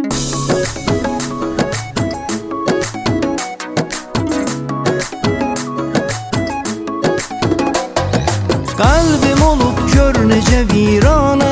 Kalbim olup gör necə virana,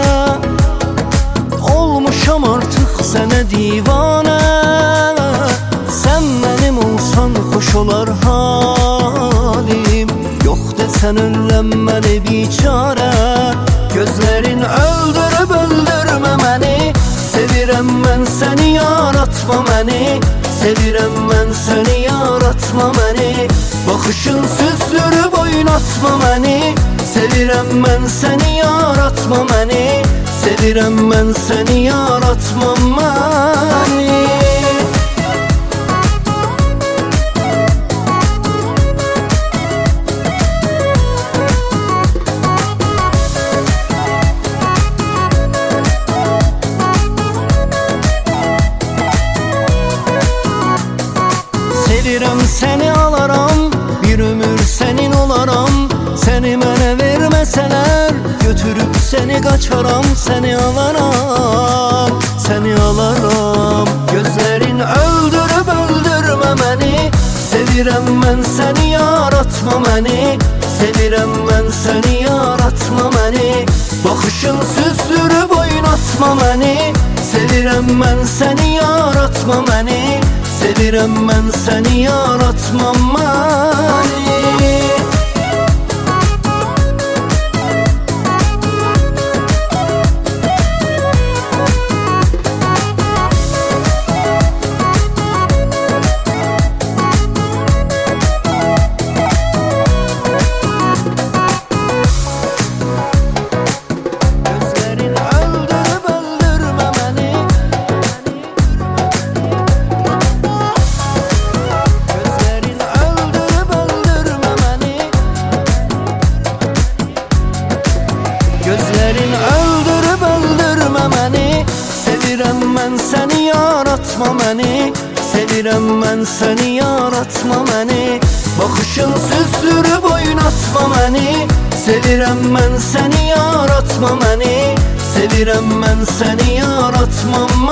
olmuşam artıq sənə divanə. Sən mənim olsan xoş olar halim, yox desən öləm məni biçarə. Gözlərin öldürüb öldürmə məni, sevirəm mən səni, yaratma məni. Sevirəm mən səni, yaratma məni. Baxışın süzdürüb oynatma məni. Sevirəm mən səni, yaratma məni. Sevirəm mən səni, yaratma məni. Sevirəm səni, alaram, bir ömür sənin olaram. Səni mənə verməsələr, götürüb səni qaçaram. Səni alaram, səni alaram. Gözlərin öldürüb öldürmə məni. Sevirəm mən səni, yaratma məni. Sevirəm mən səni, yaratma məni. Baxışın süzdürüb oynatma məni. Sevirəm mən səni, yaratma məni. Sevirəm mən səni, yaratma məni. Gözlərin öldürüb öldürmə məni. Sevirəm mən səni, yaratma məni. Sevirəm mən səni, yaratma məni. Baxışın süzdürüb oynatma məni. Sevirəm mən səni, yaratma məni. Sevirəm mən səni, yaratma məni.